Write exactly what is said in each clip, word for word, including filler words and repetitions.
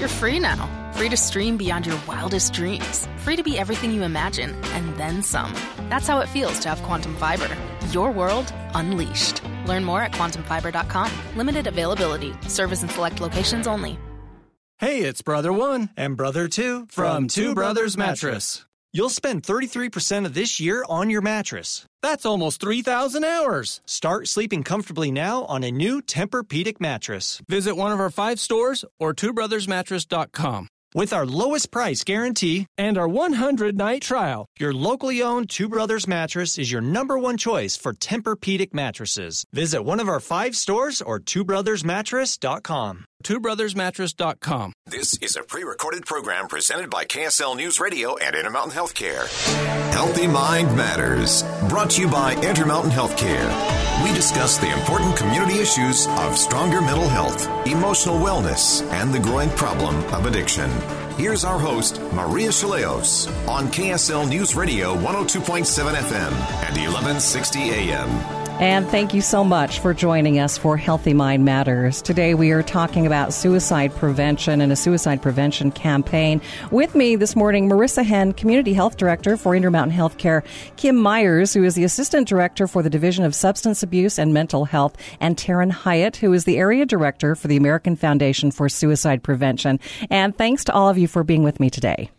You're free now. Free to stream beyond your wildest dreams. Free to be everything you imagine, and then some. That's how it feels to have Quantum Fiber. Your world unleashed. Learn more at quantum fiber dot com. Limited availability. Service in select locations only. Hey, it's Brother One and Brother Two from Two Brothers Mattress. You'll spend thirty-three percent of this year on your mattress. That's almost three thousand hours. Start sleeping comfortably now on a new Tempur-Pedic mattress. Visit one of our five stores or two brothers mattress dot com. With our lowest price guarantee and our one hundred night trial, your locally owned Two Brothers mattress is your number one choice for Tempur-Pedic mattresses. Visit one of our five stores or two brothers mattress dot com. two brothers mattress dot com. This is a pre-recorded program presented by K S L News Radio and Intermountain Healthcare. Healthy Mind Matters, brought to you by Intermountain Healthcare. We discuss the important community issues of stronger mental health, emotional wellness, and the growing problem of addiction. Here's our host, Maria Chaleos, on K S L News Radio one oh two point seven F M and eleven sixty A M. And thank you so much for joining us for Healthy Mind Matters. Today we are talking about suicide prevention and a suicide prevention campaign. With me this morning, Marissa Henn, Community Health Director for Intermountain Healthcare, Kim Myers, who is the Assistant Director for the Division of Substance Abuse and Mental Health, and Taryn Hyatt, who is the Area Director for the American Foundation for Suicide Prevention. And thanks to all of you for being with me today.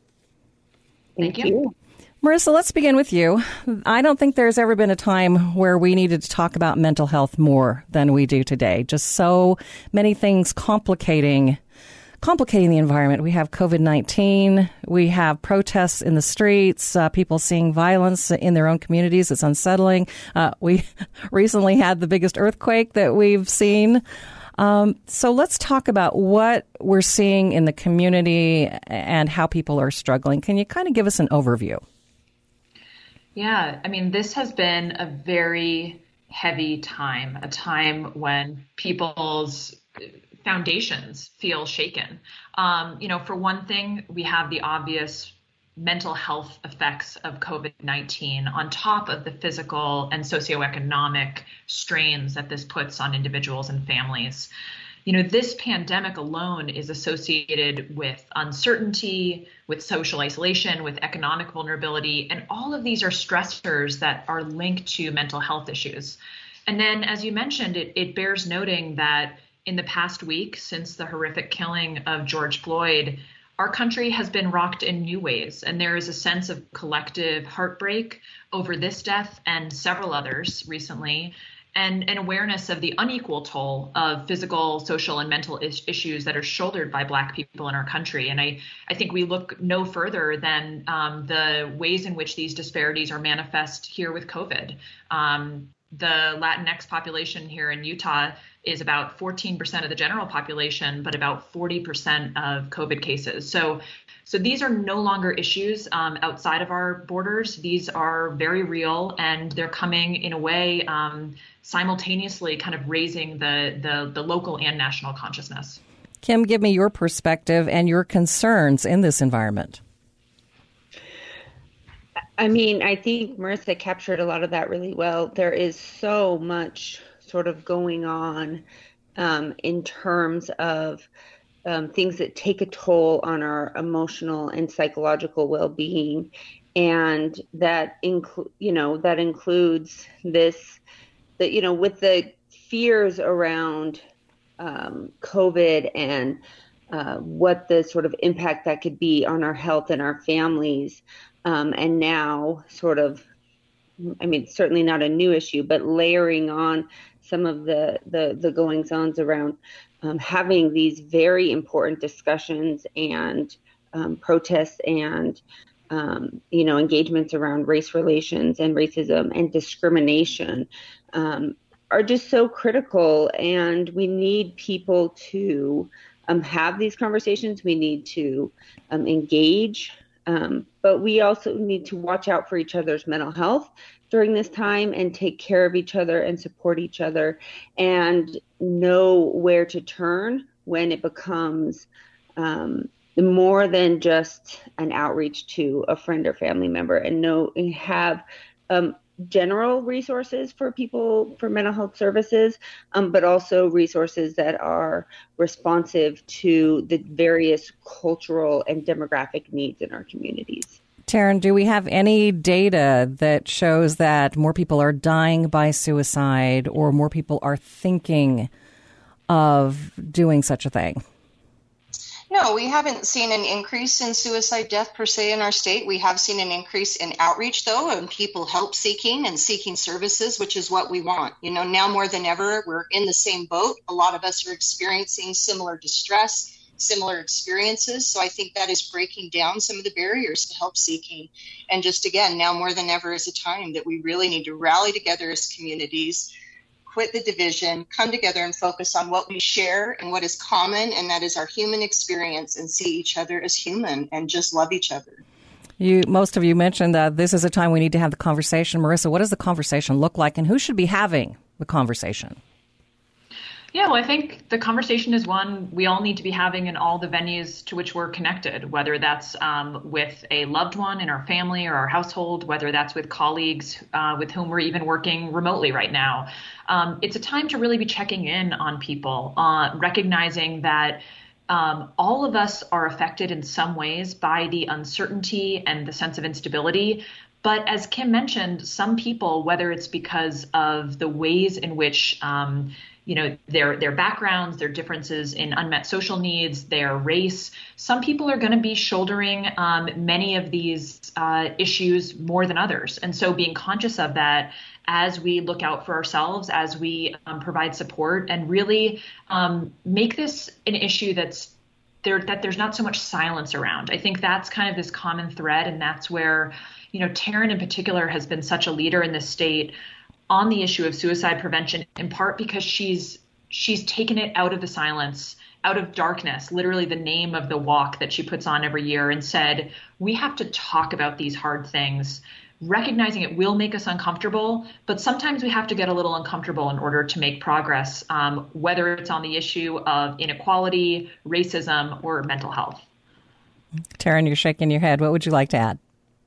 Thank, Thank you. you. Marissa, let's begin with you. I don't think there's ever been a time where we needed to talk about mental health more than we do today. Just so many things complicating complicating the environment. We have covid nineteen. We have protests in the streets, uh, people seeing violence in their own communities. It's unsettling. Uh, we recently had the biggest earthquake that we've seen. Um, so let's talk about what we're seeing in the community and how people are struggling. Can you kind of give us an overview? Yeah, I mean, this has been a very heavy time, a time when people's foundations feel shaken. Um, you know, for one thing, we have the obvious mental health effects of covid nineteen on top of the physical and socioeconomic strains that this puts on individuals and families. You know, this pandemic alone is associated with uncertainty, with social isolation, with economic vulnerability, and all of these are stressors that are linked to mental health issues. And then, as you mentioned, it, it bears noting that in the past week, since the horrific killing of George Floyd, our country has been rocked in new ways, and there is a sense of collective heartbreak over this death and several others recently, and an awareness of the unequal toll of physical, social, and mental is- issues that are shouldered by Black people in our country. And I, I think we look no further than um, the ways in which these disparities are manifest here with COVID. Um, the Latinx population here in Utah is about fourteen percent of the general population, but about forty percent of COVID cases. So, so these are no longer issues um, outside of our borders. These are very real, and they're coming in a way um, simultaneously kind of raising the, the, the local and national consciousness. Kim, give me your perspective and your concerns in this environment. I mean, I think Marissa captured a lot of that really well. There is so much sort of going on um, in terms of um, things that take a toll on our emotional and psychological well-being, and that include, you know, that includes this, that you know, with the fears around um, COVID and uh, what the sort of impact that could be on our health and our families. Um, and now sort of, I mean, certainly not a new issue, but layering on some of the, the, the goings-ons around um, having these very important discussions and um, protests and, um, you know, engagements around race relations and racism and discrimination um, are just so critical. And we need people to um, have these conversations. We need to um, engage. Um, but we also need to watch out for each other's mental health during this time and take care of each other and support each other and know where to turn when it becomes um, more than just an outreach to a friend or family member, and know and have um, general resources for people for mental health services, um, but also resources that are responsive to the various cultural and demographic needs in our communities. Taryn, do we have any data that shows that more people are dying by suicide or more people are thinking of doing such a thing? No, we haven't seen an increase in suicide death per se in our state. We have seen an increase in outreach, though, and people help seeking and seeking services, which is what we want. You know, now more than ever, we're in the same boat. A lot of us are experiencing similar distress, similar experiences. So I think that is breaking down some of the barriers to help seeking. And just again, now more than ever is a time that we really need to rally together as communities, quit the division, come together and focus on what we share and what is common, and that is our human experience, and see each other as human and just love each other. You, most of you mentioned that this is a time we need to have the conversation. Marissa, what does the conversation look like, and who should be having the conversation? Yeah, well, I think the conversation is one we all need to be having in all the venues to which we're connected, whether that's um, with a loved one in our family or our household, whether that's with colleagues uh, with whom we're even working remotely right now. Um, it's a time to really be checking in on people, uh, recognizing that um, all of us are affected in some ways by the uncertainty and the sense of instability. But as Kim mentioned, some people, whether it's because of the ways in which um, you know, their their backgrounds, their differences in unmet social needs, their race. Some people are going to be shouldering um, many of these uh, issues more than others. And so being conscious of that as we look out for ourselves, as we um, provide support, and really um, make this an issue that's there, that there's not so much silence around. I think that's kind of this common thread. And that's where, you know, Taryn in particular has been such a leader in this state on the issue of suicide prevention, in part because she's she's taken it out of the silence, out of darkness, literally the name of the walk that she puts on every year, and said, we have to talk about these hard things, recognizing it will make us uncomfortable, but sometimes we have to get a little uncomfortable in order to make progress, um, whether it's on the issue of inequality, racism, or mental health. Taryn, you're shaking your head. What would you like to add?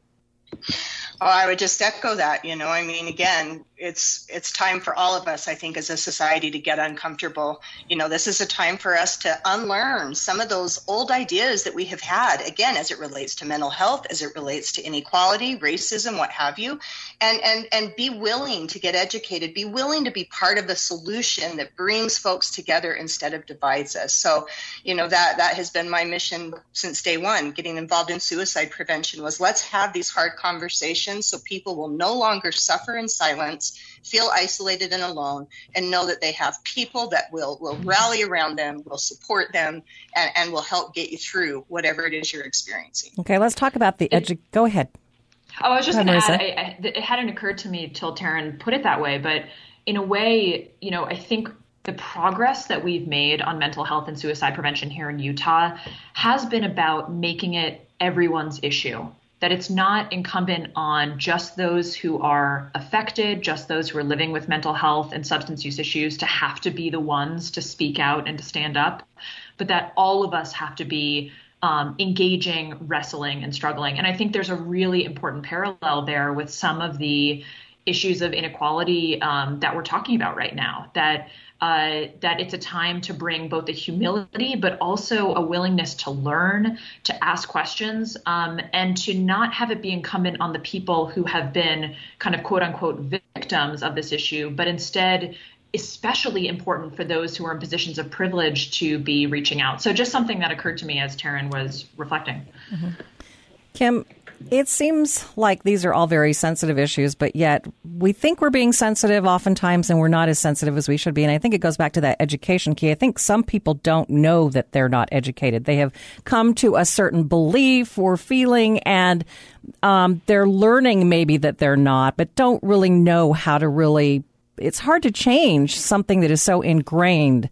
Oh, I would just echo that. You know, I mean, again, it's it's time for all of us, I think, as a society to get uncomfortable. You know, this is a time for us to unlearn some of those old ideas that we have had, again, as it relates to mental health, as it relates to inequality, racism, what have you, and and and be willing to get educated, be willing to be part of the solution that brings folks together instead of divides us. So, you know, that that has been my mission since day one. Getting involved in suicide prevention was, let's have these hard conversations so people will no longer suffer in silence, feel isolated and alone, and know that they have people that will, will rally around them, will support them, and, and will help get you through whatever it is you're experiencing. Okay, let's talk about the edu- – go ahead. Oh, I was just going to add, I, I, it hadn't occurred to me till Taryn put it that way, but in a way, you know, I think the progress that we've made on mental health and suicide prevention here in Utah has been about making it everyone's issue. That it's not incumbent on just those who are affected, just those who are living with mental health and substance use issues to have to be the ones to speak out and to stand up, but that all of us have to be um, engaging, wrestling, and struggling. And I think there's a really important parallel there with some of the issues of inequality um, that we're talking about right now, that Uh, that it's a time to bring both a humility, but also a willingness to learn, to ask questions, um, and to not have it be incumbent on the people who have been kind of quote unquote victims of this issue, but instead especially important for those who are in positions of privilege to be reaching out. So just something that occurred to me as Taryn was reflecting. Mm-hmm. Kim, it seems like these are all very sensitive issues, but yet we think we're being sensitive oftentimes and we're not as sensitive as we should be. And I think it goes back to that education key. I think some people don't know that they're not educated. They have come to a certain belief or feeling, and um, they're learning maybe that they're not, but don't really know how to really – it's hard to change something that is so ingrained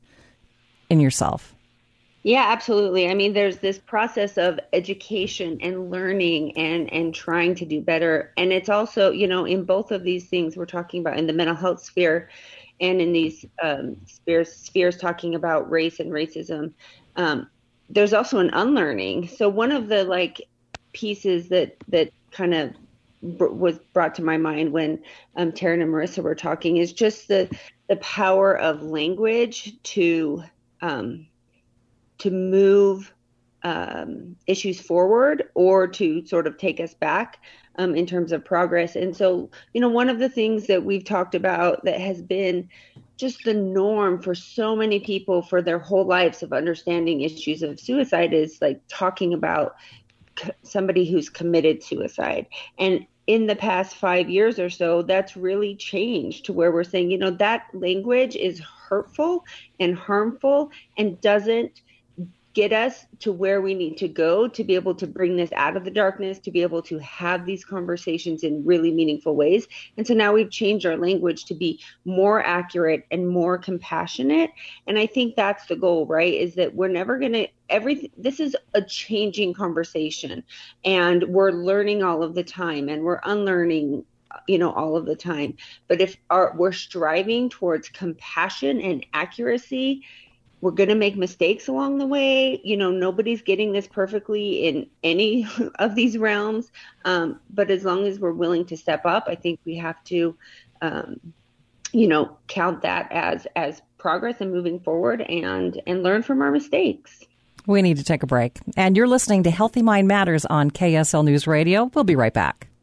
in yourself. Yeah, absolutely. I mean, there's this process of education and learning and, and trying to do better. And it's also, you know, in both of these things we're talking about in the mental health sphere and in these um, spheres, spheres talking about race and racism, um, there's also an unlearning. So one of the like pieces that, that kind of was brought to my mind when um, Taryn and Marissa were talking is just the the power of language to um, to move um, issues forward or to sort of take us back um, in terms of progress. And so, you know, one of the things that we've talked about that has been just the norm for so many people for their whole lives of understanding issues of suicide is like talking about somebody who's committed suicide. And in the past five years or so, that's really changed to where we're saying, you know, that language is hurtful and harmful and doesn't get us to where we need to go to be able to bring this out of the darkness, to be able to have these conversations in really meaningful ways. And so now we've changed our language to be more accurate and more compassionate. And I think that's the goal, right? Is that we're never going to, everything, this is a changing conversation and we're learning all of the time and we're unlearning, you know, all of the time. But if our, we're striving towards compassion and accuracy, we're going to make mistakes along the way. You know, nobody's getting this perfectly in any of these realms. Um, but as long as we're willing to step up, I think we have to, um, you know, count that as as progress and moving forward and and learn from our mistakes. We need to take a break. And you're listening to Healthy Mind Matters on K S L News Radio. We'll be right back.